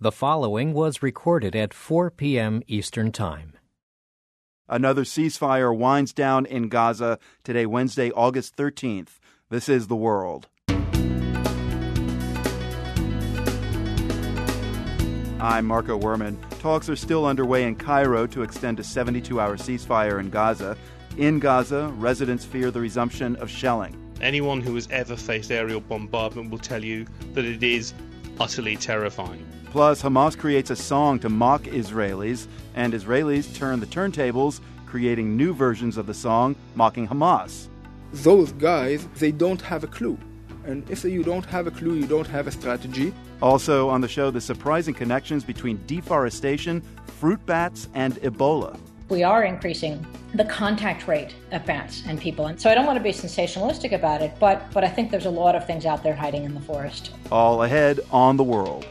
The following was recorded at 4 p.m. Eastern Time. Another ceasefire winds down in Gaza today, Wednesday, August 13th. This is The World. I'm Marco Werman. Talks are still underway in Cairo to extend a 72-hour ceasefire in Gaza. In Gaza, residents fear the resumption of shelling. Anyone who has ever faced aerial bombardment will tell you that it is utterly terrifying. Plus, Hamas creates a song to mock Israelis, and Israelis turn the turntables, creating new versions of the song mocking Hamas. Those guys, they don't have a clue. And if you don't have a clue, you don't have a strategy. Also on the show, the surprising connections between deforestation, fruit bats, and Ebola. We are increasing the contact rate of bats and people. And so I don't want to be sensationalistic about it, but I think there's a lot of things out there hiding in the forest. All ahead on The World.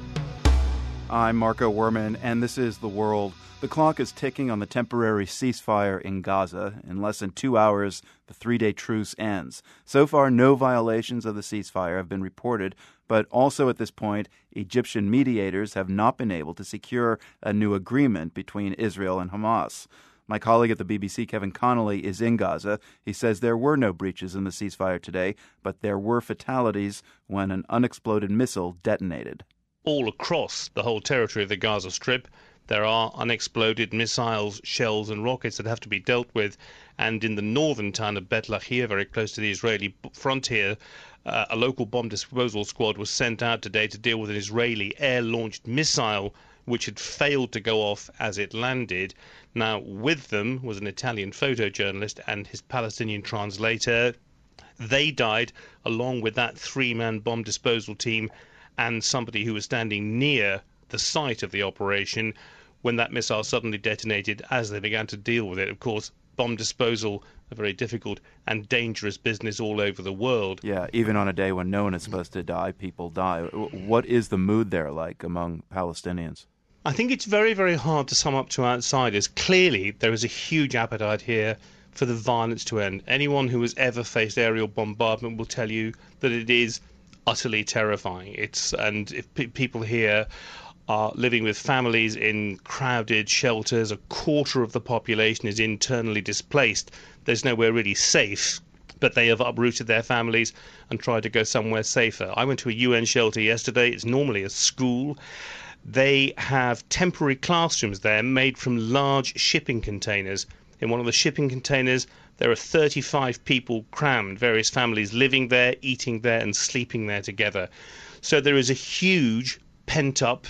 I'm Marco Werman, and this is The World. The clock is ticking on the temporary ceasefire in Gaza. In less than 2 hours, the three-day truce ends. So far, no violations of the ceasefire have been reported, but also at this point, Egyptian mediators have not been able to secure a new agreement between Israel and Hamas. My colleague at the BBC, Kevin Connolly, is in Gaza. He says there were no breaches in the ceasefire today, but there were fatalities when an unexploded missile detonated. All across the whole territory of the Gaza Strip, there are unexploded missiles, shells and rockets that have to be dealt with. And in the northern town of Bet Lahia, very close to the Israeli frontier, a local bomb disposal squad was sent out today to deal with an Israeli air-launched missile which had failed to go off as it landed. Now, with them was an Italian photojournalist and his Palestinian translator. They died along with that three-man bomb disposal team and somebody who was standing near the site of the operation when that missile suddenly detonated as they began to deal with it. Of course, bomb disposal, a very difficult and dangerous business all over the world. Yeah, even on a day when no one is supposed to die, people die. What is the mood there like among Palestinians? I think it's very, very hard to sum up to outsiders. Clearly, there is a huge appetite here for the violence to end. Anyone who has ever faced aerial bombardment will tell you that it is utterly terrifying. And if people here are living with families in crowded shelters, a quarter of the population is internally displaced. There's nowhere really safe, but they have uprooted their families and tried to go somewhere safer. I went to a UN shelter yesterday. It's normally a school. They have temporary classrooms there made from large shipping containers. In one of the shipping containers, there are 35 people crammed, various families living there, eating there, and sleeping there together. So there is a huge pent-up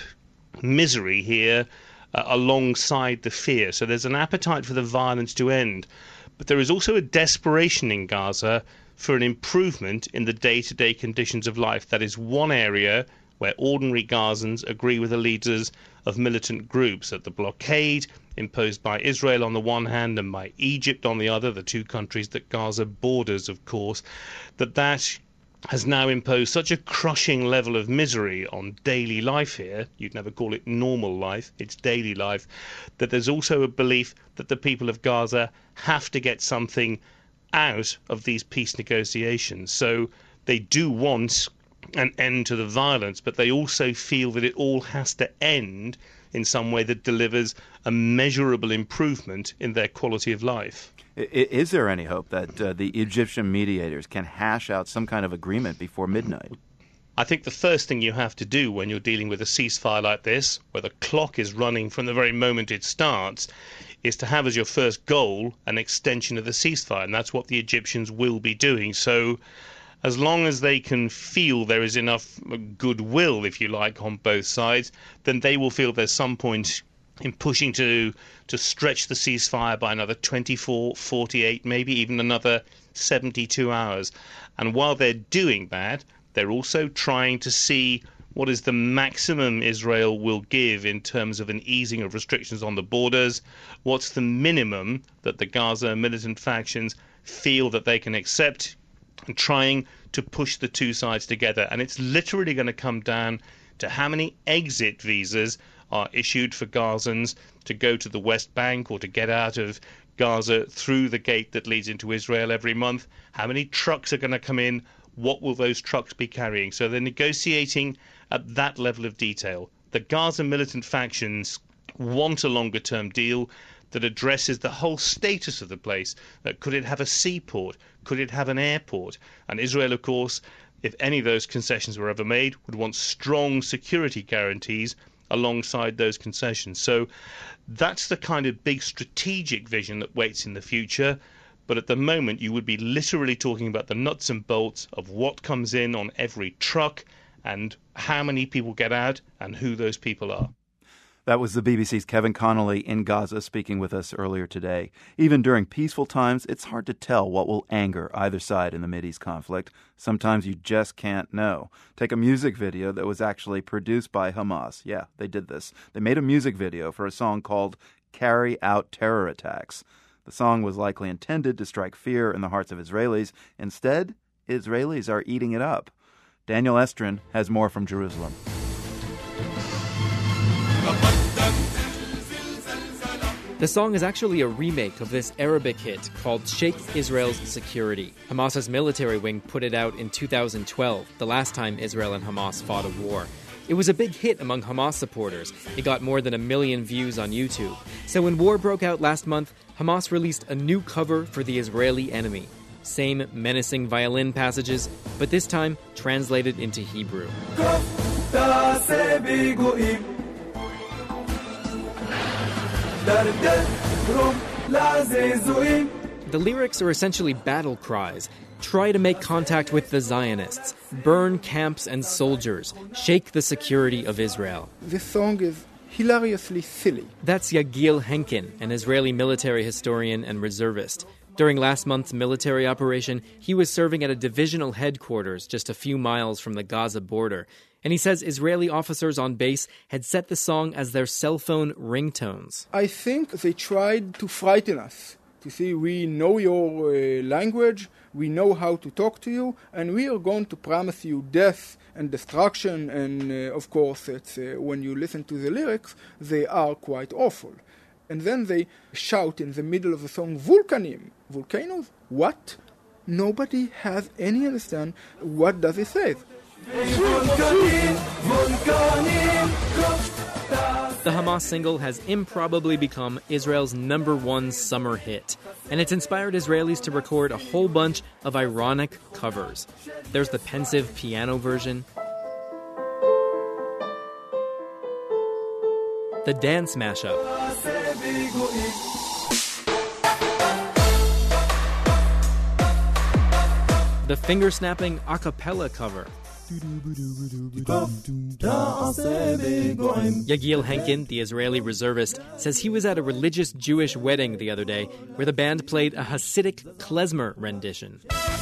misery here alongside the fear. So there's an appetite for the violence to end. But there is also a desperation in Gaza for an improvement in the day-to-day conditions of life. That is one area where ordinary Gazans agree with the leaders of militant groups that the blockade imposed by Israel on the one hand and by Egypt on the other, the two countries that Gaza borders, of course, that has now imposed such a crushing level of misery on daily life here, you'd never call it normal life, it's daily life, that there's also a belief that the people of Gaza have to get something out of these peace negotiations. So they do want an end to the violence, but they also feel that it all has to end in some way that delivers a measurable improvement in their quality of life. Is there any hope that the Egyptian mediators can hash out some kind of agreement before midnight? I think the first thing you have to do when you're dealing with a ceasefire like this, where the clock is running from the very moment it starts, is to have as your first goal an extension of the ceasefire, and that's what the Egyptians will be doing. So as long as they can feel there is enough goodwill, if you like, on both sides, then they will feel there's some point in pushing to stretch the ceasefire by another 24, 48, maybe even another 72 hours. And while they're doing that, they're also trying to see what is the maximum Israel will give in terms of an easing of restrictions on the borders, what's the minimum that the Gaza militant factions feel that they can accept, and trying to push the two sides together. And it's literally going to come down to how many exit visas are issued for Gazans to go to the West Bank or to get out of Gaza through the gate that leads into Israel every month. How many trucks are going to come in? What will those trucks be carrying? So they're negotiating at that level of detail. The Gaza militant factions want a longer-term deal that addresses the whole status of the place. Could it have a seaport? Could it have an airport? And Israel, of course, if any of those concessions were ever made, would want strong security guarantees alongside those concessions. So that's the kind of big strategic vision that waits in the future. But at the moment, you would be literally talking about the nuts and bolts of what comes in on every truck and how many people get out and who those people are. That was the BBC's Kevin Connolly in Gaza speaking with us earlier today. Even during peaceful times, it's hard to tell what will anger either side in the Mideast conflict. Sometimes you just can't know. Take a music video that was actually produced by Hamas. Yeah, they did this. They made a music video for a song called Carry Out Terror Attacks. The song was likely intended to strike fear in the hearts of Israelis. Instead, Israelis are eating it up. Daniel Estrin has more from Jerusalem. The song is actually a remake of this Arabic hit called Shake Israel's Security. Hamas's military wing put it out in 2012, the last time Israel and Hamas fought a war. It was a big hit among Hamas supporters. It got more than 1 million views on YouTube. So when war broke out last month, Hamas released a new cover for the Israeli enemy. Same menacing violin passages, but this time translated into Hebrew. The lyrics are essentially battle cries. Try to make contact with the Zionists. Burn camps and soldiers. Shake the security of Israel. This song is hilariously silly. That's Yagiel Henkin, an Israeli military historian and reservist. During last month's military operation, he was serving at a divisional headquarters just a few miles from the Gaza border. And he says Israeli officers on base had set the song as their cell phone ringtones. I think they tried to frighten us, to say we know your language, we know how to talk to you, and we are going to promise you death and destruction. And of course, it's, when you listen to the lyrics, they are quite awful. And then they shout in the middle of the song, Vulkanim. Volcanoes? What? Nobody has any understand what does it say. The Hamas single has improbably become Israel's #1 summer hit, and it's inspired Israelis to record a whole bunch of ironic covers. There's the pensive piano version, the dance mashup, the finger-snapping a cappella cover. Yagiel Henkin, the Israeli reservist, says he was at a religious Jewish wedding the other day where the band played a Hasidic klezmer rendition.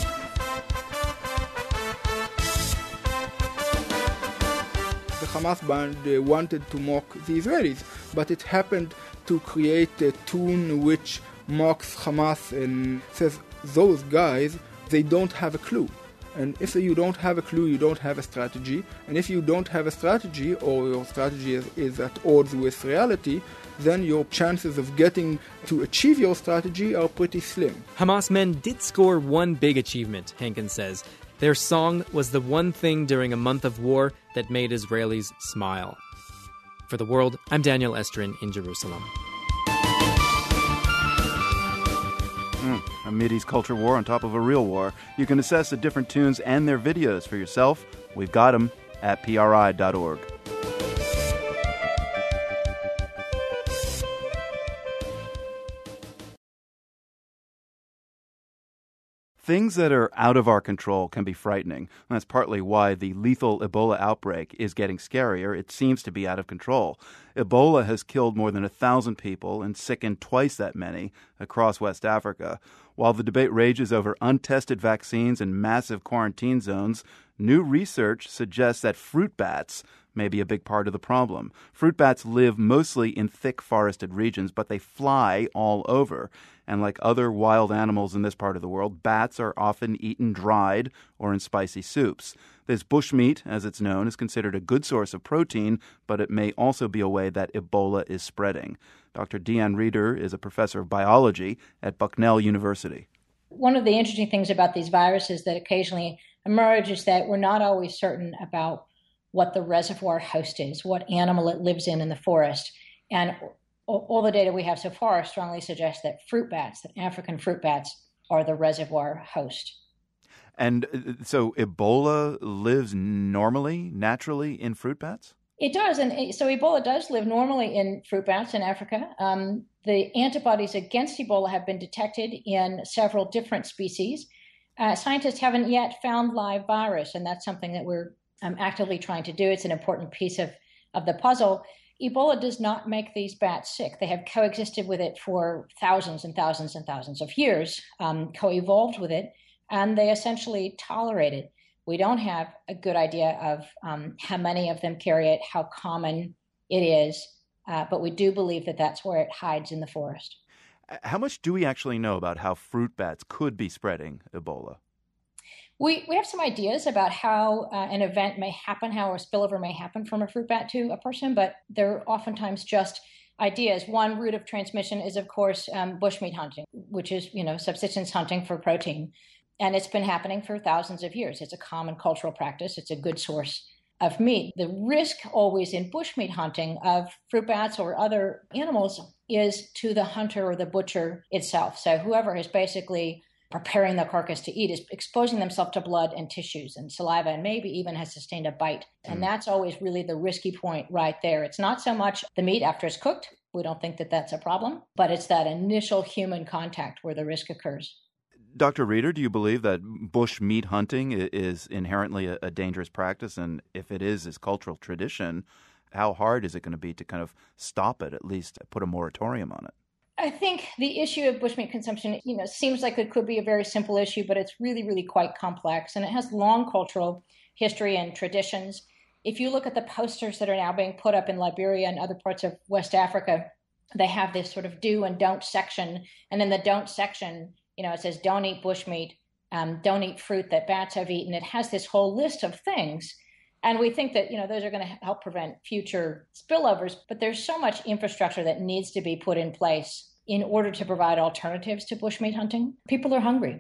The Hamas band wanted to mock the Israelis, but it happened to create a tune which mocks Hamas and says, those guys, they don't have a clue. And if you don't have a clue, you don't have a strategy. And if you don't have a strategy, or your strategy is at odds with reality, then your chances of getting to achieve your strategy are pretty slim. Hamas men did score one big achievement, Henkin says. Their song was the one thing during a month of war that made Israelis smile. For The World, I'm Daniel Estrin in Jerusalem. A Mideast culture war on top of a real war. You can assess the different tunes and their videos for yourself. We've got them at PRI.org. Things that are out of our control can be frightening. That's partly why the lethal Ebola outbreak is getting scarier. It seems to be out of control. Ebola has killed more than 1,000 people and sickened twice that many across West Africa. While the debate rages over untested vaccines and massive quarantine zones, new research suggests that fruit bats may be a big part of the problem. Fruit bats live mostly in thick forested regions, but they fly all over. And like other wild animals in this part of the world, bats are often eaten dried or in spicy soups. This bushmeat, as it's known, is considered a good source of protein, but it may also be a way that Ebola is spreading. Dr. Deanne Reeder is a professor of biology at Bucknell University. One of the interesting things about these viruses that occasionally emerge is that we're not always certain about what the reservoir host is, what animal it lives in the forest. And all the data we have so far strongly suggests that that African fruit bats, are the reservoir host. And so Ebola lives naturally in fruit bats? It does. And so Ebola does live normally in fruit bats in Africa. The antibodies against Ebola have been detected in several different species. Scientists haven't yet found live virus, and that's something that we're actively trying to do. It's an important piece of the puzzle. Ebola does not make these bats sick. They have coexisted with it for thousands and thousands and thousands of years, co-evolved with it, and they essentially tolerate it. We don't have a good idea of how many of them carry it, how common it is, but we do believe that that's where it hides in the forest. How much do we actually know about how fruit bats could be spreading Ebola? We have some ideas about how an event may happen, how a spillover may happen from a fruit bat to a person, but they're oftentimes just ideas. One route of transmission is, of course, bushmeat hunting, which is, subsistence hunting for protein. And it's been happening for thousands of years. It's a common cultural practice. It's a good source of meat. The risk always in bushmeat hunting of fruit bats or other animals is to the hunter or the butcher itself. So whoever is basically preparing the carcass to eat is exposing themselves to blood and tissues and saliva, and maybe even has sustained a bite. And that's always really the risky point right there. It's not so much the meat after it's cooked. We don't think that that's a problem, but it's that initial human contact where the risk occurs. Dr. Reeder, do you believe that bush meat hunting is inherently a dangerous practice? And if it is cultural tradition, how hard is it going to be to kind of stop it, at least put a moratorium on it? I think the issue of bushmeat consumption, seems like it could be a very simple issue, but it's really, really quite complex. And it has long cultural history and traditions. If you look at the posters that are now being put up in Liberia and other parts of West Africa, they have this sort of do and don't section. And in the don't section, it says don't eat bushmeat, don't eat fruit that bats have eaten. It has this whole list of things. And we think that, those are going to help prevent future spillovers. But there's so much infrastructure that needs to be put in place in order to provide alternatives to bushmeat hunting. People are hungry.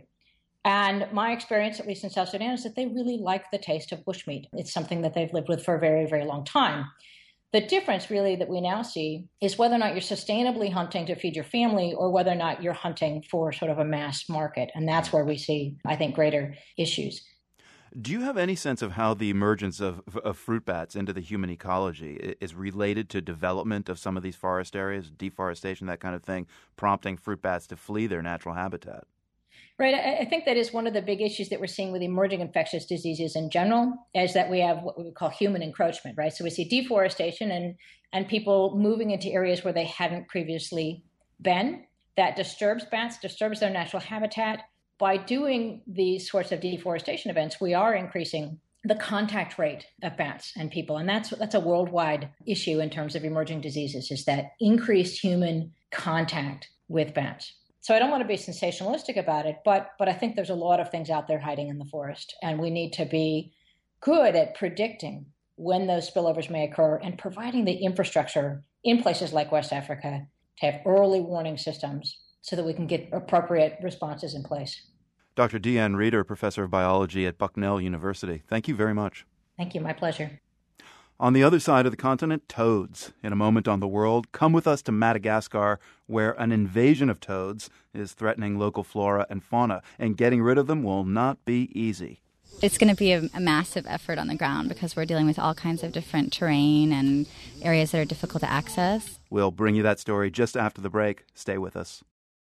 And my experience, at least in South Sudan, is that they really like the taste of bushmeat. It's something that they've lived with for a very, very long time. The difference really that we now see is whether or not you're sustainably hunting to feed your family or whether or not you're hunting for sort of a mass market. And that's where we see, I think, greater issues. Do you have any sense of how the emergence of fruit bats into the human ecology is related to development of some of these forest areas, deforestation, that kind of thing, prompting fruit bats to flee their natural habitat? Right. I think that is one of the big issues that we're seeing with emerging infectious diseases in general, is that we have what we call human encroachment, right? So we see deforestation and people moving into areas where they hadn't previously been. That disturbs bats, disturbs their natural habitat. By doing these sorts of deforestation events, we are increasing the contact rate of bats and people. And that's a worldwide issue in terms of emerging diseases, is that increased human contact with bats. So I don't want to be sensationalistic about it, but I think there's a lot of things out there hiding in the forest. And we need to be good at predicting when those spillovers may occur and providing the infrastructure in places like West Africa to have early warning systems so that we can get appropriate responses in place. Dr. Deanne Reeder, professor of biology at Bucknell University. Thank you very much. Thank you. My pleasure. On the other side of the continent, toads. In a moment on The World, come with us to Madagascar, where an invasion of toads is threatening local flora and fauna, and getting rid of them will not be easy. It's going to be a massive effort on the ground because we're dealing with all kinds of different terrain and areas that are difficult to access. We'll bring you that story just after the break. Stay with us.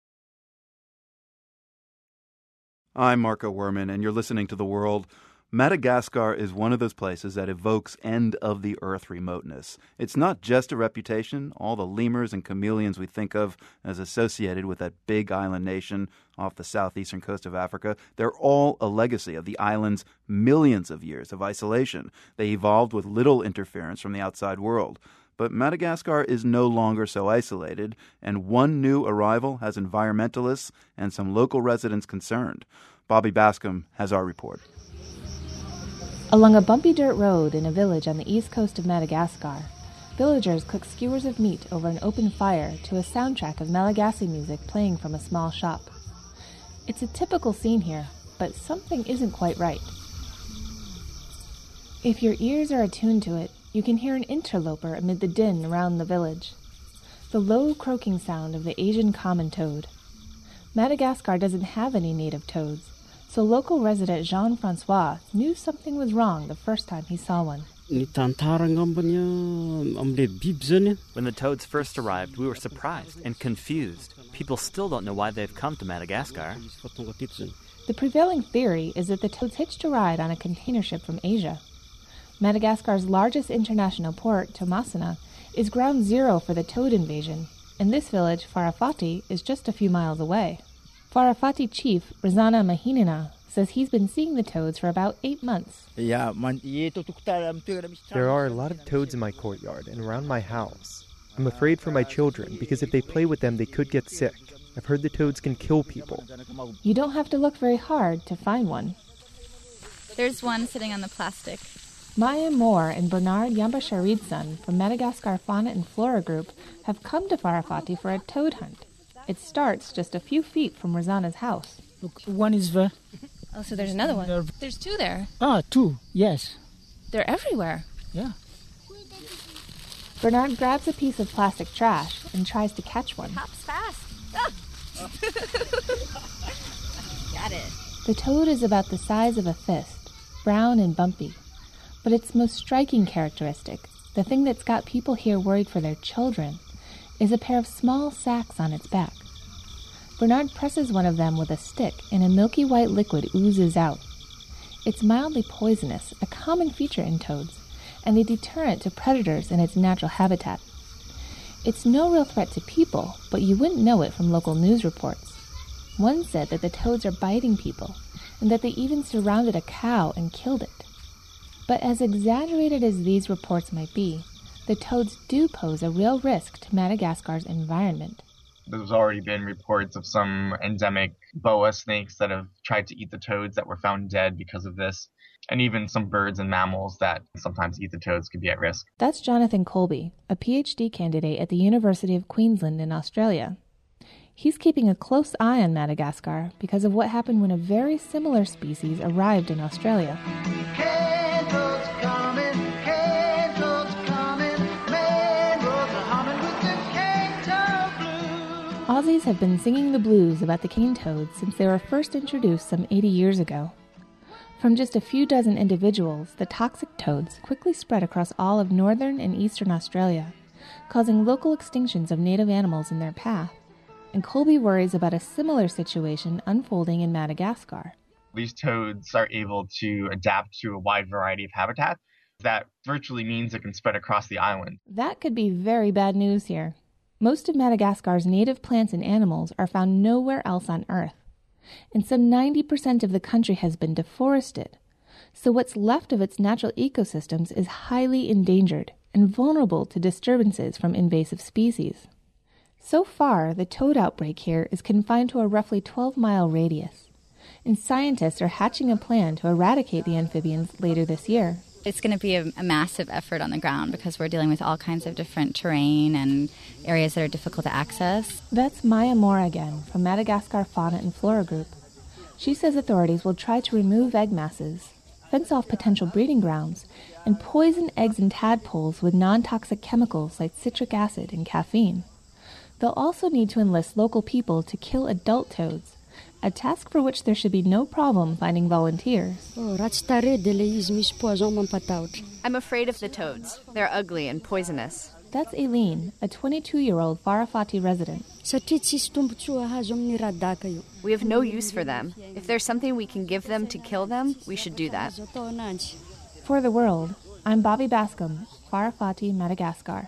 I'm Marco Werman, and you're listening to The World. Madagascar is one of those places that evokes end-of-the-earth remoteness. It's not just a reputation. All the lemurs and chameleons we think of as associated with that big island nation off the southeastern coast of Africa, they're all a legacy of the island's millions of years of isolation. They evolved with little interference from the outside world. But Madagascar is no longer so isolated, and one new arrival has environmentalists and some local residents concerned. Bobby Bascom has our report. Along a bumpy dirt road in a village on the east coast of Madagascar, villagers cook skewers of meat over an open fire to a soundtrack of Malagasy music playing from a small shop. It's a typical scene here, but something isn't quite right. If your ears are attuned to it, you can hear an interloper amid the din around the village. The low croaking sound of the Asian common toad. Madagascar doesn't have any native toads, so local resident Jean-Francois knew something was wrong the first time he saw one. When the toads first arrived, we were surprised and confused. People still don't know why they've come to Madagascar. The prevailing theory is that the toads hitched a ride on a container ship from Asia. Madagascar's largest international port, Tomasina, is ground zero for the toad invasion, and this village, Farafati, is just a few miles away. Farafati chief, Razana Mahinina, says he's been seeing the toads for about 8 months. There are a lot of toads in my courtyard and around my house. I'm afraid for my children because if they play with them, they could get sick. I've heard the toads can kill people. You don't have to look very hard to find one. There's one sitting on the plastic. Maya Moore and Bernard Yambasharidson from Madagascar Fauna and Flora Group have come to Farafati for a toad hunt. It starts just a few feet from Razana's house. Look, one is there. Oh, so there's another one. There's two there. Ah, two, yes. They're everywhere. Yeah. Bernard grabs a piece of plastic trash and tries to catch one. Hops fast. Ah. Got it. The toad is about the size of a fist, brown and bumpy. But its most striking characteristic, the thing that's got people here worried for their children, is a pair of small sacs on its back. Bernard presses one of them with a stick and a milky white liquid oozes out. It's mildly poisonous, a common feature in toads, and a deterrent to predators in its natural habitat. It's no real threat to people, but you wouldn't know it from local news reports. One said that the toads are biting people, and that they even surrounded a cow and killed it. But as exaggerated as these reports might be, the toads do pose a real risk to Madagascar's environment. There's already been reports of some endemic boa snakes that have tried to eat the toads that were found dead because of this. And even some birds and mammals that sometimes eat the toads could be at risk. That's Jonathan Colby, a PhD candidate at the University of Queensland in Australia. He's keeping a close eye on Madagascar because of what happened when a very similar species arrived in Australia. Aussies have been singing the blues about the cane toads since they were first introduced some 80 years ago. From just a few dozen individuals, the toxic toads quickly spread across all of northern and eastern Australia, causing local extinctions of native animals in their path. And Colby worries about a similar situation unfolding in Madagascar. These toads are able to adapt to a wide variety of habitats. That virtually means it can spread across the island. That could be very bad news here. Most of Madagascar's native plants and animals are found nowhere else on Earth. And some 90% of the country has been deforested. So what's left of its natural ecosystems is highly endangered and vulnerable to disturbances from invasive species. So far, the toad outbreak here is confined to a roughly 12-mile radius. And scientists are hatching a plan to eradicate the amphibians later this year. It's going to be a massive effort on the ground because we're dealing with all kinds of different terrain and areas that are difficult to access. That's Maya Moore again from Madagascar Fauna and Flora Group. She says authorities will try to remove egg masses, fence off potential breeding grounds, and poison eggs and tadpoles with non-toxic chemicals like citric acid and caffeine. They'll also need to enlist local people to kill adult toads, a task for which there should be no problem finding volunteers. I'm afraid of the toads. They're ugly and poisonous. That's Aileen, a 22-year-old Farafati resident. We have no use for them. If there's something we can give them to kill them, we should do that. For the World, I'm Bobby Bascom, Farafati, Madagascar.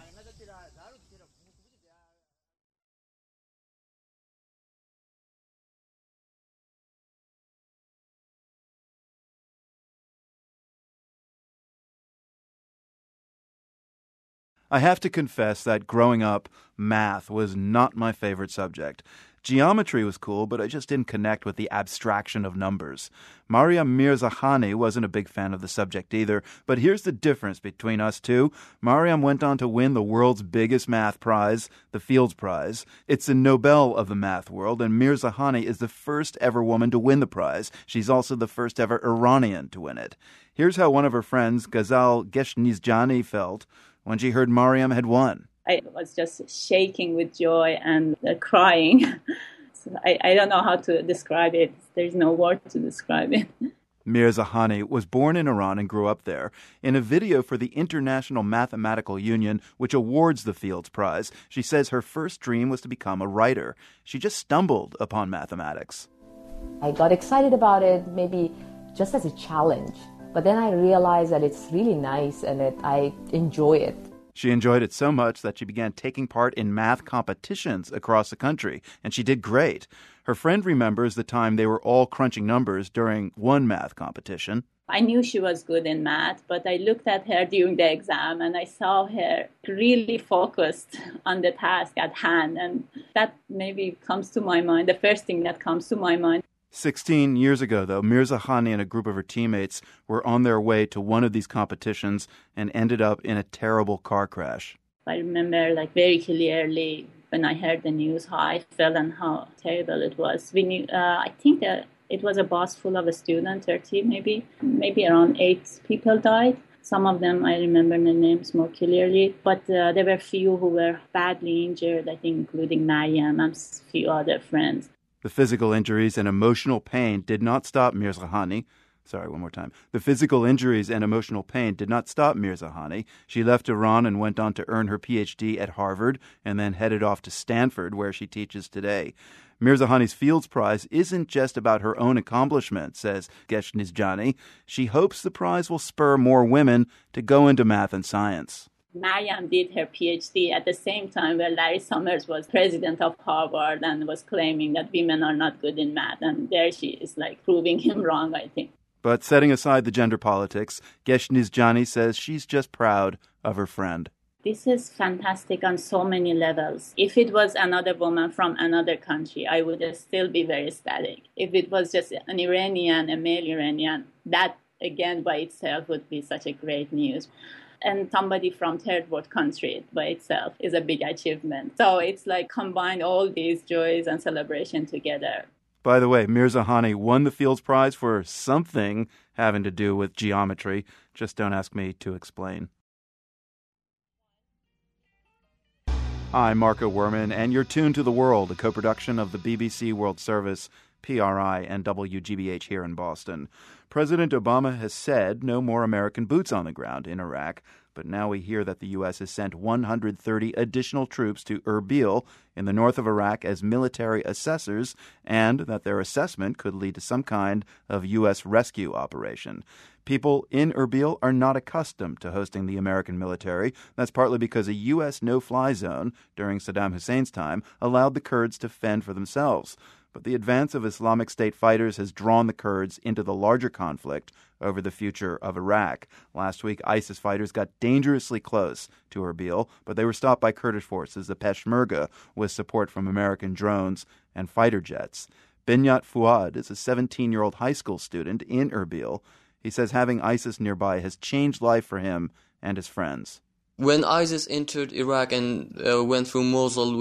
I have to confess that growing up, math was not my favorite subject. Geometry was cool, but I just didn't connect with the abstraction of numbers. Maryam Mirzakhani wasn't a big fan of the subject either, but here's the difference between us two. Maryam went on to win the world's biggest math prize, the Fields Prize. It's the Nobel of the math world, and Mirzakhani is the first ever woman to win the prize. She's also the first ever Iranian to win it. Here's how one of her friends, Ghazal Geshnizjani, felt when she heard Maryam had won. I was just shaking with joy and crying. So I don't know how to describe it. There's no word to describe it. Mirzakhani was born in Iran and grew up there. In a video for the International Mathematical Union, which awards the Fields Prize, she says her first dream was to become a writer. She just stumbled upon mathematics. I got excited about it, maybe just as a challenge. But then I realized that it's really nice and that I enjoy it. She enjoyed it so much that she began taking part in math competitions across the country, and she did great. Her friend remembers the time they were all crunching numbers during one math competition. I knew she was good in math, but I looked at her during the exam and I saw her really focused on the task at hand. And that maybe comes to my mind, the first thing that comes to my mind. 16 years ago, though, Mirzakhani and a group of her teammates were on their way to one of these competitions and ended up in a terrible car crash. I remember very clearly when I heard the news how I felt and how terrible it was. We knew, I think it was a bus full of students, 30 maybe around 8 people died. Some of them, I remember the names more clearly, but there were few who were badly injured, I think including Maryam and a few other friends. The physical injuries and emotional pain did not stop Mirzakhani. The physical injuries and emotional pain did not stop Mirzakhani. She left Iran and went on to earn her PhD at Harvard and then headed off to Stanford, where she teaches today. Mirzakhani's Fields Prize isn't just about her own accomplishment, says Geshnizjani. She hopes the prize will spur more women to go into math and science. Maryam did her PhD at the same time where Larry Summers was president of Harvard and was claiming that women are not good in math. And there she is proving him wrong, I think. But setting aside the gender politics, Geshnizjani says she's just proud of her friend. This is fantastic on so many levels. If it was another woman from another country, I would still be very ecstatic. If it was just an Iranian, a male Iranian, that again by itself would be such a great news. And somebody from third world country by itself is a big achievement. So it's combine all these joys and celebration together. By the way, Mirzakhani won the Fields Prize for something having to do with geometry. Just don't ask me to explain. I'm Marco Werman, and you're tuned to The World, a co-production of the BBC World Service, PRI, and WGBH here in Boston. President Obama has said no more American boots on the ground in Iraq, but now we hear that the U.S. has sent 130 additional troops to Erbil in the north of Iraq as military assessors, and that their assessment could lead to some kind of U.S. rescue operation. People in Erbil are not accustomed to hosting the American military. That's partly because a U.S. no-fly zone during Saddam Hussein's time allowed the Kurds to fend for themselves. But the advance of Islamic State fighters has drawn the Kurds into the larger conflict over the future of Iraq. Last week, ISIS fighters got dangerously close to Erbil, but they were stopped by Kurdish forces, the Peshmerga, with support from American drones and fighter jets. Binyat Fuad is a 17-year-old high school student in Erbil. He says having ISIS nearby has changed life for him and his friends. When ISIS entered Iraq and went through Mosul,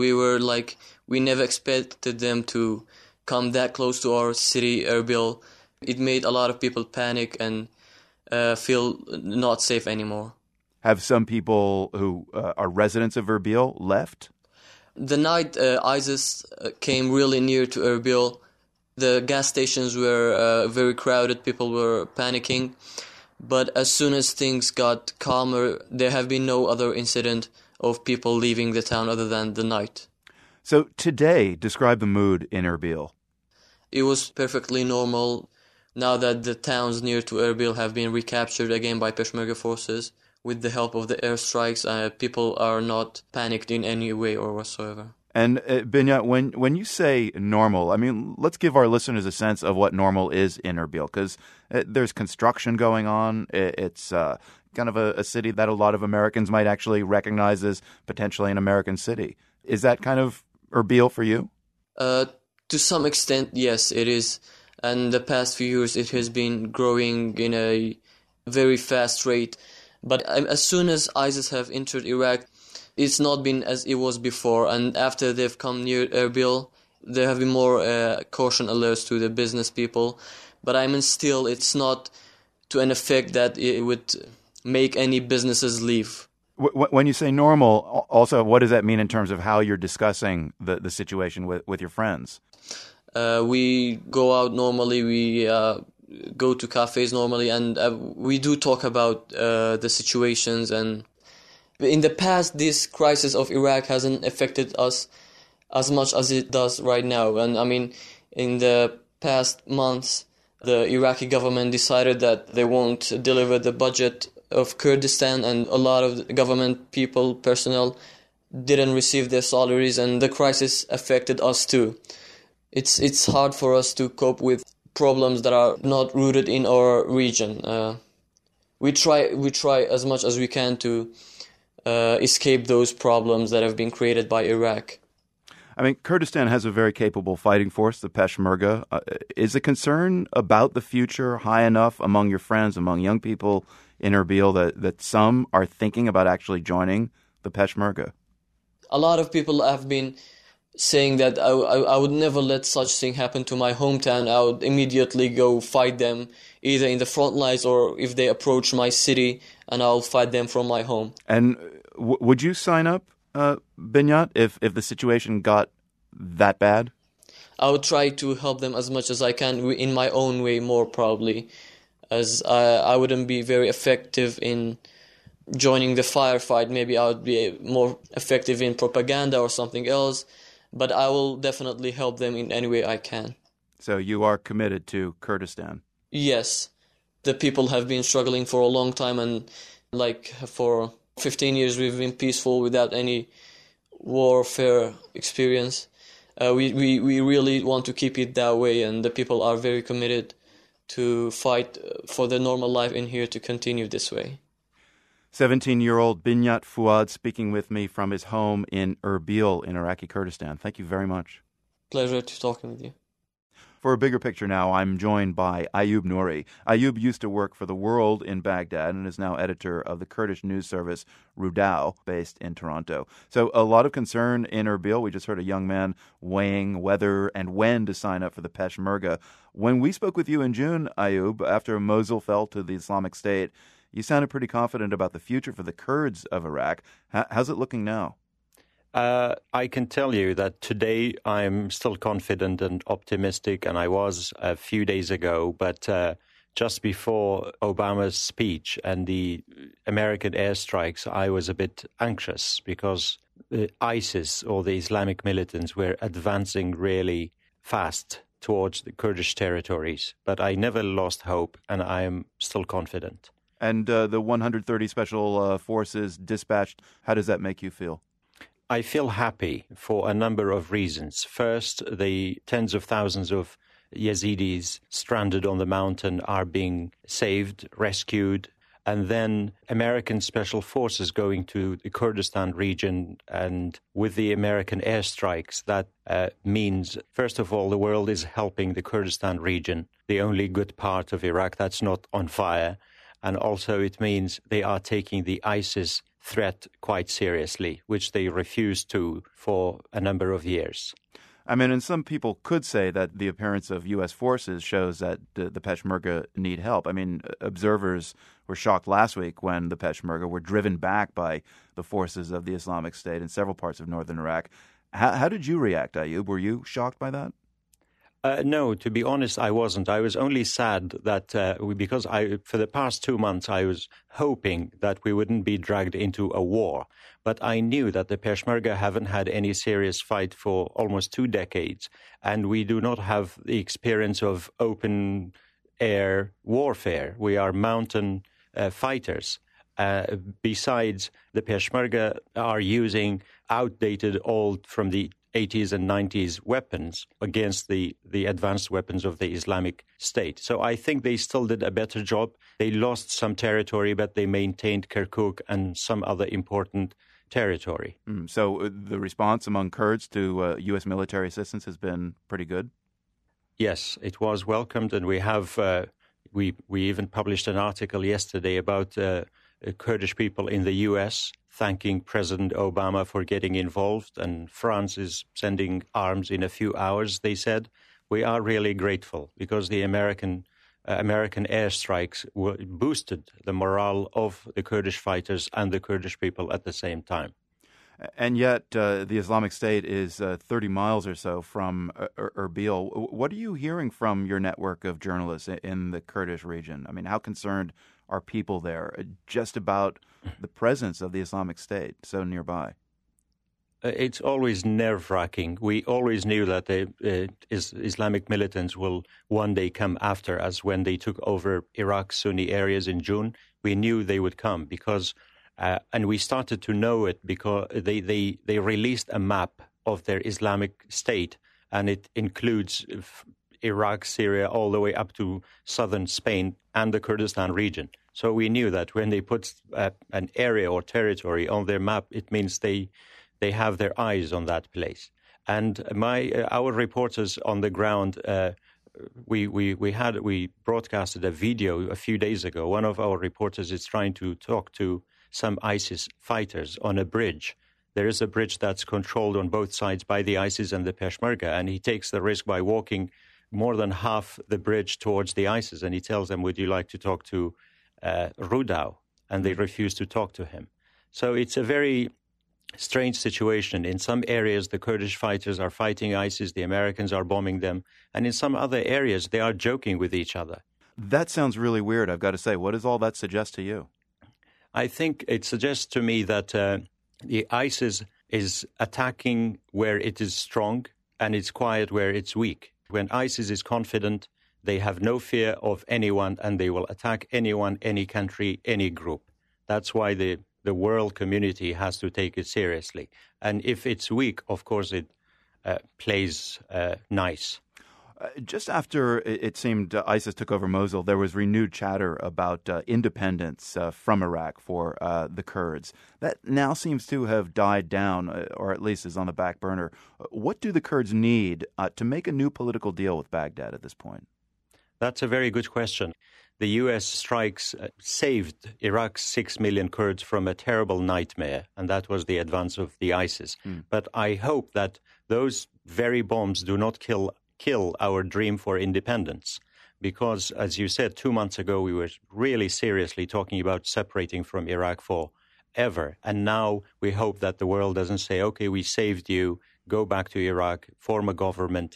we never expected them to come that close to our city, Erbil. It made a lot of people panic and feel not safe anymore. Have some people who are residents of Erbil left? The night ISIS came really near to Erbil, the gas stations were very crowded, people were panicking. But as soon as things got calmer, there have been no other incident of people leaving the town other than the night. So today, describe the mood in Erbil. It was perfectly normal. Now that the towns near to Erbil have been recaptured again by Peshmerga forces, with the help of the airstrikes, people are not panicked in any way or whatsoever. And Binyat, when you say normal, I mean, let's give our listeners a sense of what normal is in Erbil, because there's construction going on. It's kind of a city that a lot of Americans might actually recognize as potentially an American city. Is that kind of Erbil for you? To some extent, yes, it is. And the past few years, it has been growing in a very fast rate. But as soon as ISIS have entered Iraq, it's not been as it was before. And after they've come near Erbil, there have been more caution alerts to the business people. But I mean, still, it's not to an effect that it would make any businesses leave. When you say normal, also, what does that mean in terms of how you're discussing the situation with your friends? We go out normally, we go to cafes normally, and we do talk about the situations. And in the past, this crisis of Iraq hasn't affected us as much as it does right now. And I mean, in the past months, the Iraqi government decided that they won't deliver the budget of Kurdistan, and a lot of the government people, personnel, didn't receive their salaries, and the crisis affected us too. It's hard for us to cope with problems that are not rooted in our region. We try as much as we can to escape those problems that have been created by Iraq. I mean, Kurdistan has a very capable fighting force, the Peshmerga. Is the concern about the future high enough among your friends, among young people in Erbil, that some are thinking about actually joining the Peshmerga? A lot of people have been saying that I would never let such thing happen to my hometown. I would immediately go fight them, either in the front lines or if they approach my city, and I'll fight them from my home. And would you sign up, Binyat, if the situation got that bad? I would try to help them as much as I can in my own way, more probably, as I wouldn't be very effective in joining the firefight. Maybe I would be more effective in propaganda or something else, but I will definitely help them in any way I can. So you are committed to Kurdistan? Yes. The people have been struggling for a long time, and for 15 years we've been peaceful without any warfare experience. We really want to keep it that way, and the people are very committed to fight for their normal life in here to continue this way. 17-year-old Binyat Fuad speaking with me from his home in Erbil in Iraqi Kurdistan. Thank you very much. Pleasure to talking with you. For a bigger picture now, I'm joined by Ayub Nouri. Ayub used to work for The World in Baghdad and is now editor of the Kurdish news service Rudaw, based in Toronto. So a lot of concern in Erbil. We just heard a young man weighing whether and when to sign up for the Peshmerga. When we spoke with you in June, Ayub, after Mosul fell to the Islamic State, you sounded pretty confident about the future for the Kurds of Iraq. How's it looking now? I can tell you that today I'm still confident and optimistic, and I was a few days ago, but just before Obama's speech and the American airstrikes, I was a bit anxious because ISIS, or the Islamic militants, were advancing really fast towards the Kurdish territories. But I never lost hope, and I am still confident. And the 130 Special Forces dispatched, how does that make you feel? I feel happy for a number of reasons. First, the tens of thousands of Yazidis stranded on the mountain are being saved, rescued, and then American special forces going to the Kurdistan region, and with the American airstrikes, that means, first of all, the world is helping the Kurdistan region, the only good part of Iraq that's not on fire, and also it means they are taking the ISIS threat quite seriously, which they refused to for a number of years. I mean, and some people could say that the appearance of U.S. forces shows that the Peshmerga need help. I mean, observers were shocked last week when the Peshmerga were driven back by the forces of the Islamic State in several parts of northern Iraq. How did you react, Ayub? Were you shocked by that? No, to be honest, I wasn't. I was only sad that because for the past 2 months, I was hoping that we wouldn't be dragged into a war. But I knew that the Peshmerga haven't had any serious fight for almost 2 decades, and we do not have the experience of open air warfare. We are mountain fighters. Besides, the Peshmerga are using outdated, old from the 80s and 90s weapons against the advanced weapons of the Islamic State. So I think they still did a better job. They lost some territory, but they maintained Kirkuk and some other important territory. So the response among Kurds to U.S. military assistance has been pretty good? Yes, it was welcomed, and we have we even published an article yesterday about Kurdish people in the U.S. thanking President Obama for getting involved, and France is sending arms in a few hours, they said. We are really grateful because the American airstrikes boosted the morale of the Kurdish fighters and the Kurdish people at the same time. And yet the Islamic State is 30 miles or so from Erbil. What are you hearing from your network of journalists in the Kurdish region? I mean, how concerned are people there just about the presence of the Islamic State so nearby? It's always nerve-wracking. We always knew that the Islamic militants will one day come after us. When they took over Iraq's Sunni areas in June, we knew they would come because, and we started to know it because they released a map of their Islamic State, and it includes Iraq, Syria, all the way up to southern Spain and the Kurdistan region. So we knew that when they put an area or territory on their map, it means they have their eyes on that place. And our reporters on the ground, we broadcasted a video a few days ago. One of our reporters is trying to talk to some ISIS fighters on a bridge. There is a bridge that's controlled on both sides by the ISIS and the Peshmerga, and he takes the risk by walking more than half the bridge towards the ISIS, and he tells them, would you like to talk to Rudau? And they refuse to talk to him. So it's a very strange situation. In some areas, the Kurdish fighters are fighting ISIS, the Americans are bombing them, and in some other areas, they are joking with each other. That sounds really weird, I've got to say. What does all that suggest to you? I think it suggests to me that the ISIS is attacking where it is strong and it's quiet where it's weak. When ISIS is confident, they have no fear of anyone and they will attack anyone, any country, any group. That's why the world community has to take it seriously. And if it's weak, of course, it plays nice. Just after it seemed ISIS took over Mosul, there was renewed chatter about independence from Iraq for the Kurds. That now seems to have died down, or at least is on the back burner. What do the Kurds need to make a new political deal with Baghdad at this point? That's a very good question. The U.S. strikes saved Iraq's 6 million Kurds from a terrible nightmare, and that was the advance of the ISIS. But I hope that those very bombs do not kill our dream for independence, because, as you said, 2 months ago, we were really seriously talking about separating from Iraq forever. And now we hope that the world doesn't say, okay, we saved you, go back to Iraq, form a government.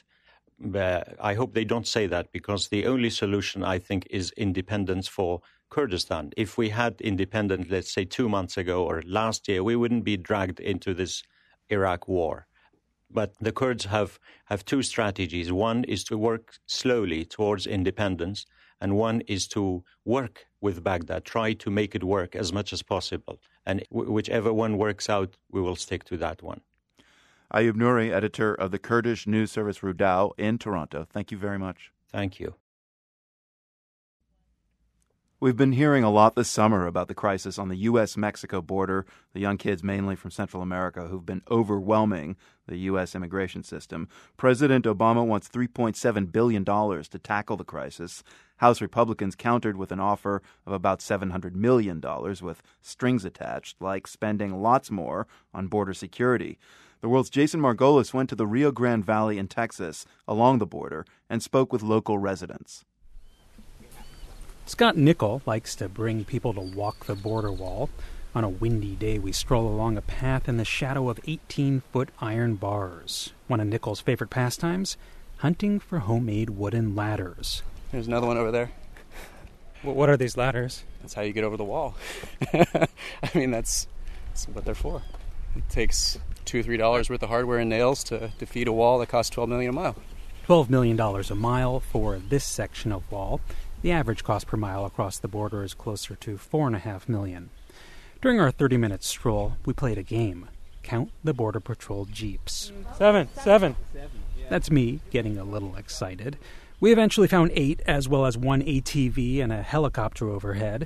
I hope they don't say that, because the only solution, I think, is independence for Kurdistan. If we had independence, let's say 2 months ago or last year, we wouldn't be dragged into this Iraq war. But the Kurds have two strategies. One is to work slowly towards independence, and one is to work with Baghdad, try to make it work as much as possible. And whichever one works out, we will stick to that one. Ayub Nouri, editor of the Kurdish news service Rudau in Toronto. Thank you very much. Thank you. We've been hearing a lot this summer about the crisis on the U.S.-Mexico border, the young kids mainly from Central America who've been overwhelming the U.S. immigration system. President Obama wants $3.7 billion to tackle the crisis. House Republicans countered with an offer of about $700 million with strings attached, like spending lots more on border security. The World's Jason Margolis went to the Rio Grande Valley in Texas along the border and spoke with local residents. Scott Nickel likes to bring people to walk the border wall. On a windy day, we stroll along a path in the shadow of 18-foot iron bars. One of Nickel's favorite pastimes? Hunting for homemade wooden ladders. There's another one over there. What are these ladders? That's how you get over the wall. I mean, that's what they're for. It takes $2 or $3 worth of hardware and nails to defeat a wall that costs $12 million a mile. $12 million a mile for this section of wall. The average cost per mile across the border is closer to $4.5 million. During our 30-minute stroll, we played a game. Count the Border Patrol Jeeps. Seven. That's me getting a little excited. We eventually found 8, as well as one ATV and a helicopter overhead.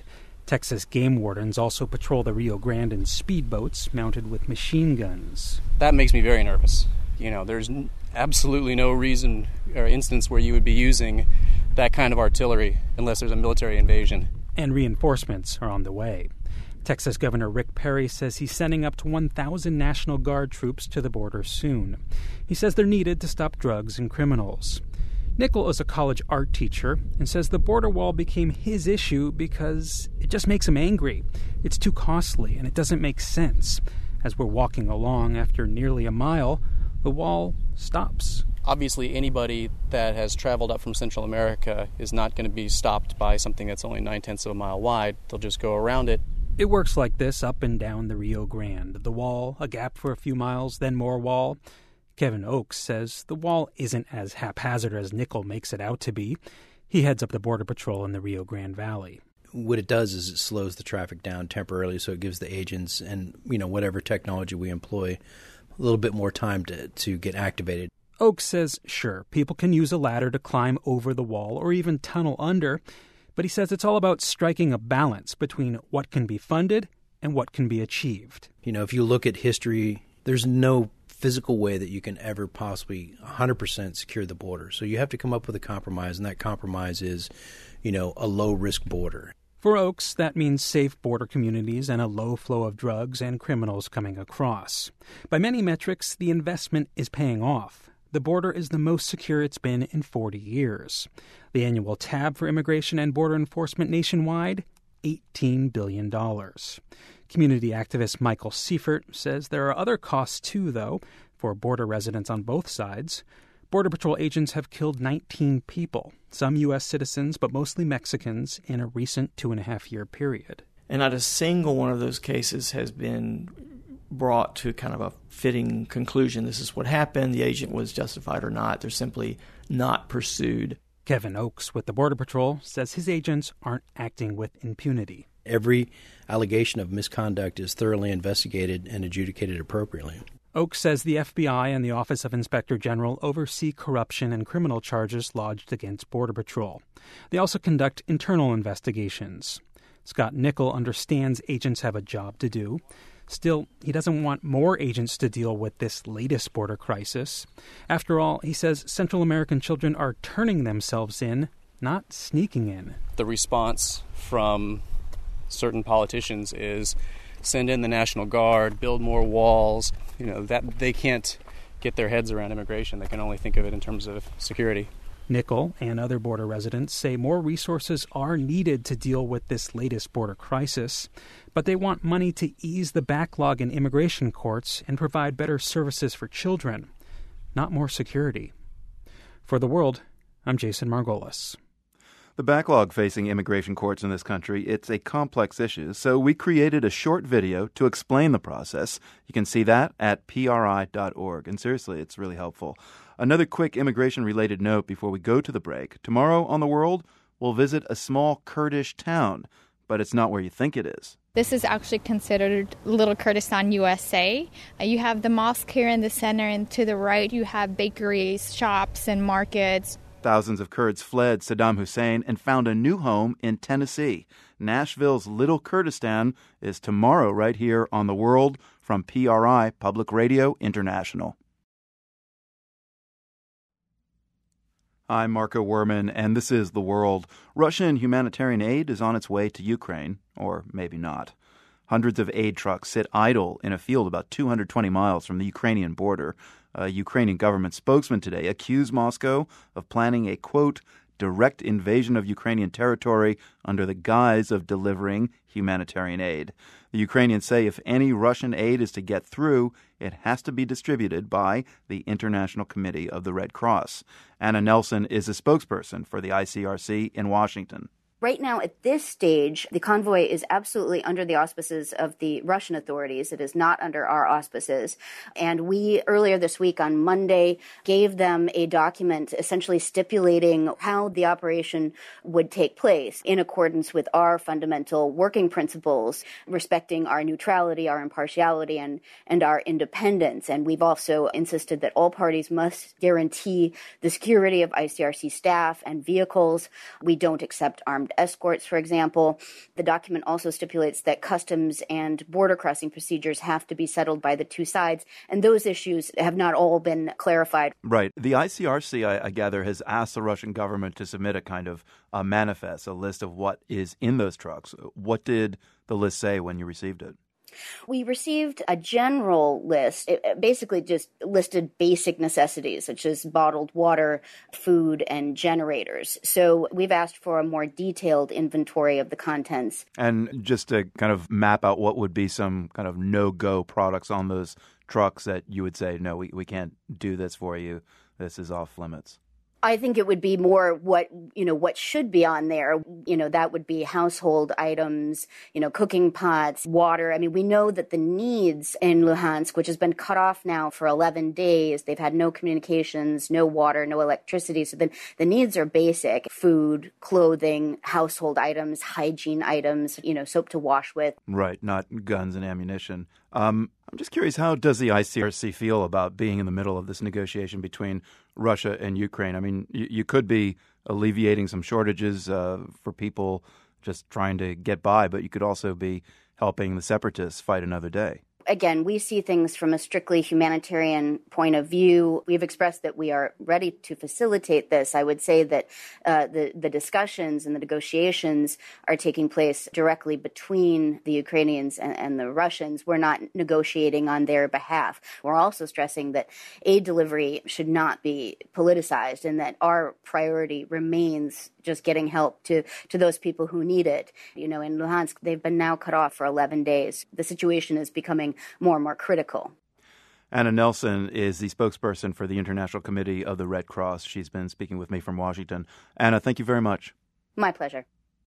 Texas game wardens also patrol the Rio Grande in speedboats mounted with machine guns. That makes me very nervous. There's absolutely no reason or instance where you would be using that kind of artillery unless there's a military invasion. And reinforcements are on the way. Texas Governor Rick Perry says he's sending up to 1,000 National Guard troops to the border soon. He says they're needed to stop drugs and criminals. Nickel is a college art teacher and says the border wall became his issue because it just makes him angry. It's too costly and it doesn't make sense. As we're walking along after nearly a mile, the wall stops. Obviously, anybody that has traveled up from Central America is not going to be stopped by something that's only 9/10 of a mile wide. They'll just go around it. It works like this up and down the Rio Grande. The wall, a gap for a few miles, then more wall. Kevin Oakes says the wall isn't as haphazard as Nickel makes it out to be. He heads up the Border Patrol in the Rio Grande Valley. What it does is it slows the traffic down temporarily, so it gives the agents and whatever technology we employ a little bit more time to get activated. Oakes says, sure, people can use a ladder to climb over the wall or even tunnel under, but he says it's all about striking a balance between what can be funded and what can be achieved. If you look at history, there's no physical way that you can ever possibly 100% secure the border. So you have to come up with a compromise, and that compromise is, a low-risk border. For Oakes, that means safe border communities and a low flow of drugs and criminals coming across. By many metrics, the investment is paying off. The border is the most secure it's been in 40 years. The annual tab for immigration and border enforcement nationwide, $18 billion. Community activist Michael Seifert says there are other costs too, though, for border residents on both sides. Border Patrol agents have killed 19 people, some U.S. citizens, but mostly Mexicans, in a recent 2.5-year period. And not a single one of those cases has been brought to kind of a fitting conclusion. This is what happened. The agent was justified or not. They're simply not pursued. Kevin Oakes with the Border Patrol says his agents aren't acting with impunity. Every allegation of misconduct is thoroughly investigated and adjudicated appropriately. Oakes says the FBI and the Office of Inspector General oversee corruption and criminal charges lodged against Border Patrol. They also conduct internal investigations. Scott Nickel understands agents have a job to do. Still, he doesn't want more agents to deal with this latest border crisis. After all, he says Central American children are turning themselves in, not sneaking in. The response from certain politicians is send in the National Guard, build more walls. That they can't get their heads around immigration. They can only think of it in terms of security. Nickel and other border residents say more resources are needed to deal with this latest border crisis, but they want money to ease the backlog in immigration courts and provide better services for children, not more security. For The World, I'm Jason Margolis. The backlog facing immigration courts in this country, it's a complex issue, so we created a short video to explain the process. You can see that at PRI.org, and seriously, it's really helpful. Another quick immigration-related note before we go to the break. Tomorrow on The World, we'll visit a small Kurdish town, but it's not where you think it is. This is actually considered Little Kurdistan, USA. You have the mosque here in the center, and to the right you have bakeries, shops, and markets. Thousands of Kurds fled Saddam Hussein and found a new home in Tennessee. Nashville's Little Kurdistan is tomorrow right here on The World from PRI, Public Radio International. I'm Marco Werman, and this is The World. Russian humanitarian aid is on its way to Ukraine, or maybe not. Hundreds of aid trucks sit idle in a field about 220 miles from the Ukrainian border. A Ukrainian government spokesman today accused Moscow of planning a, quote, direct invasion of Ukrainian territory under the guise of delivering humanitarian aid. The Ukrainians say if any Russian aid is to get through, it has to be distributed by the International Committee of the Red Cross. Anna Nelson is a spokesperson for the ICRC in Washington. Right now, at this stage, the convoy is absolutely under the auspices of the Russian authorities. It is not under our auspices. And we, earlier this week on Monday, gave them a document essentially stipulating how the operation would take place in accordance with our fundamental working principles, respecting our neutrality, our impartiality, and our independence. And we've also insisted that all parties must guarantee the security of ICRC staff and vehicles. We don't accept armed armed escorts, for example. The document also stipulates that customs and border crossing procedures have to be settled by the two sides, and those issues have not all been clarified. Right. The ICRC, I gather, has asked the Russian government to submit a kind of a manifest, a list of what is in those trucks. What did the list say when you received it? We received a general list. It basically just listed basic necessities, such as bottled water, food, and generators. So we've asked for a more detailed inventory of the contents. And just to kind of map out what would be some kind of no-go products on those trucks that you would say, no, we can't do this for you. This is off limits. I think it would be more what should be on there. That would be household items, cooking pots, water. I mean, we know that the needs in Luhansk, which has been cut off now for 11 days, they've had no communications, no water, no electricity. So then the needs are basic: food, clothing, household items, hygiene items, soap to wash with. Right, not guns and ammunition. I'm just curious, how does the ICRC feel about being in the middle of this negotiation between Russia and Ukraine? I mean, you could be alleviating some shortages for people just trying to get by, but you could also be helping the separatists fight another day. Again, we see things from a strictly humanitarian point of view. We've expressed that we are ready to facilitate this. I would say that the discussions and the negotiations are taking place directly between the Ukrainians and the Russians. We're not negotiating on their behalf. We're also stressing that aid delivery should not be politicized and that our priority remains just getting help to those people who need it. In Luhansk, they've been now cut off for 11 days. The situation is becoming more and more critical. Anna Nelson is the spokesperson for the International Committee of the Red Cross. She's been speaking with me from Washington. Anna, thank you very much. My pleasure.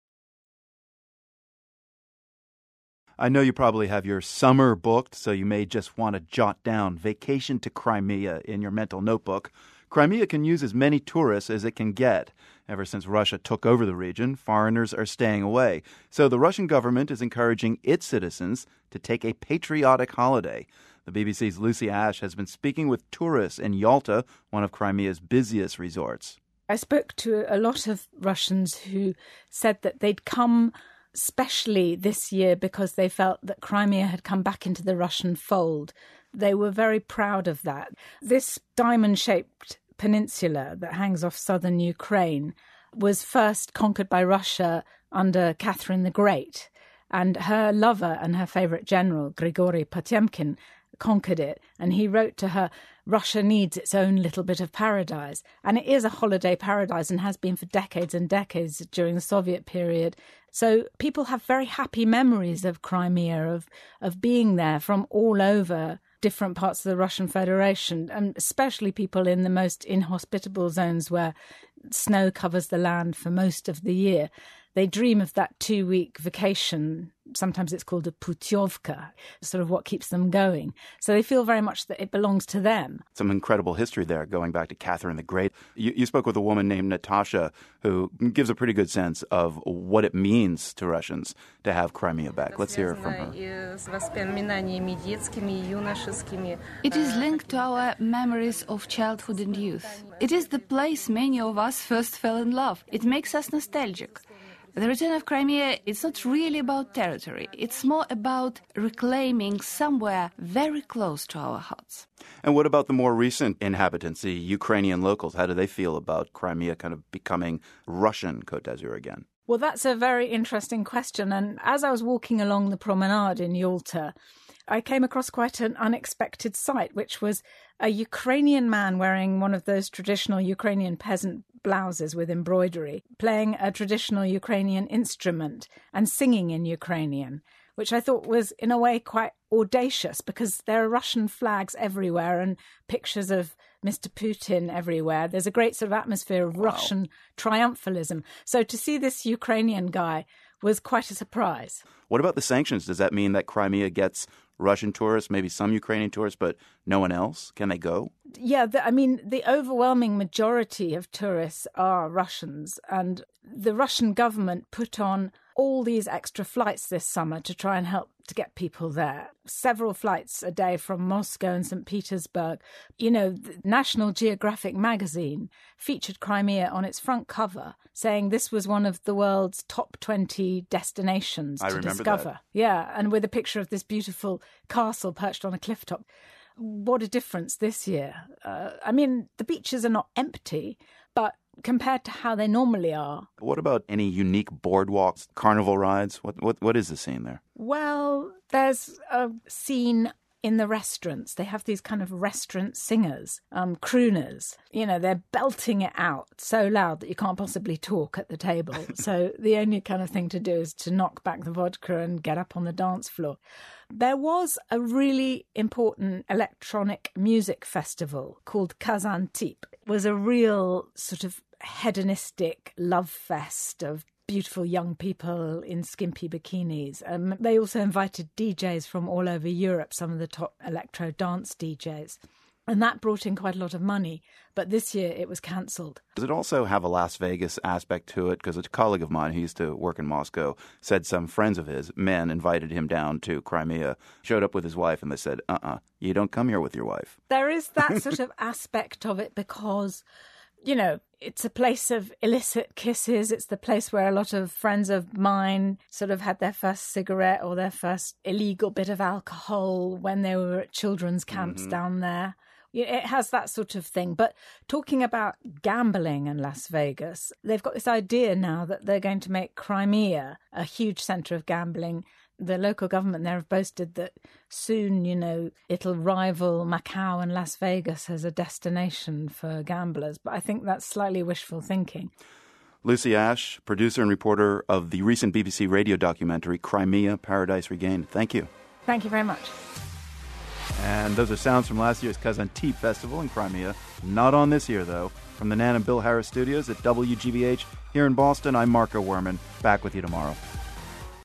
I know you probably have your summer booked, so you may just want to jot down Vacation to Crimea in your mental notebook. Crimea can use as many tourists as it can get. Ever since Russia took over the region, foreigners are staying away. So the Russian government is encouraging its citizens to take a patriotic holiday. The BBC's Lucy Ash has been speaking with tourists in Yalta, one of Crimea's busiest resorts. I spoke to a lot of Russians who said that they'd come especially this year because they felt that Crimea had come back into the Russian fold. They were very proud of that. This diamond-shaped peninsula that hangs off southern Ukraine was first conquered by Russia under Catherine the Great, and her lover and her favourite general, Grigory Potemkin, conquered it, and he wrote to her, Russia needs its own little bit of paradise. And it is a holiday paradise and has been for decades and decades during the Soviet period. So people have very happy memories of Crimea, of being there from all over different parts of the Russian Federation, and especially people in the most inhospitable zones where snow covers the land for most of the year. They dream of that 2-week vacation. Sometimes it's called a putyovka, sort of what keeps them going. So they feel very much that it belongs to them. Some incredible history there, going back to Catherine the Great. You spoke with a woman named Natasha who gives a pretty good sense of what it means to Russians to have Crimea back. Let's hear from her. It is linked to our memories of childhood and youth. It is the place many of us first fell in love. It makes us nostalgic. The return of Crimea, it's not really about territory. It's more about reclaiming somewhere very close to our hearts. And what about the more recent inhabitants, the Ukrainian locals? How do they feel about Crimea kind of becoming Russian Côte d'Azur again? Well, that's a very interesting question. And as I was walking along the promenade in Yalta, I came across quite an unexpected sight, which was a Ukrainian man wearing one of those traditional Ukrainian peasant blouses with embroidery, playing a traditional Ukrainian instrument and singing in Ukrainian, which I thought was in a way quite audacious because there are Russian flags everywhere and pictures of Mr. Putin everywhere. There's a great sort of atmosphere of Russian triumphalism. So to see this Ukrainian guy was quite a surprise. What about the sanctions? Does that mean that Crimea gets Russian tourists, maybe some Ukrainian tourists, but no one else? Can they go? Yeah, the overwhelming majority of tourists are Russians, and the Russian government put on all these extra flights this summer to try and help to get people there. Several flights a day from Moscow and St. Petersburg. You know, the National Geographic magazine featured Crimea on its front cover, saying this was one of the world's top 20 destinations to discover. That. Yeah, and with a picture of this beautiful castle perched on a cliff top. What a difference this year. I mean, the beaches are not empty, but compared to how they normally are. What about any unique boardwalks, carnival rides? What is the scene there? Well, there's a scene in the restaurants. They have these kind of restaurant singers, crooners. You know, they're belting it out so loud that you can't possibly talk at the table. So the only kind of thing to do is to knock back the vodka and get up on the dance floor. There was a really important electronic music festival called Kazantip. It was a real sort of hedonistic love fest of beautiful young people in skimpy bikinis. They also invited DJs from all over Europe, some of the top electro dance DJs. And that brought in quite a lot of money. But this year it was cancelled. Does it also have a Las Vegas aspect to it? Because a colleague of mine who used to work in Moscow said some friends of his, men, invited him down to Crimea, showed up with his wife, and they said, you don't come here with your wife. There is that sort of aspect of it because, you know, it's a place of illicit kisses. It's the place where a lot of friends of mine sort of had their first cigarette or their first illegal bit of alcohol when they were at children's camps down there. It has that sort of thing. But talking about gambling in Las Vegas, they've got this idea now that they're going to make Crimea a huge centre of gambling. The local government there have boasted that soon, you know, it'll rival Macau and Las Vegas as a destination for gamblers. But I think that's slightly wishful thinking. Lucy Ash, producer and reporter of the recent BBC radio documentary, Crimea, Paradise Regained. Thank you. Thank you very much. And those are sounds from last year's Kazantip Festival in Crimea. Not on this year, though. From the Nan and Bill Harris studios at WGBH here in Boston, I'm Marco Werman. Back with you tomorrow.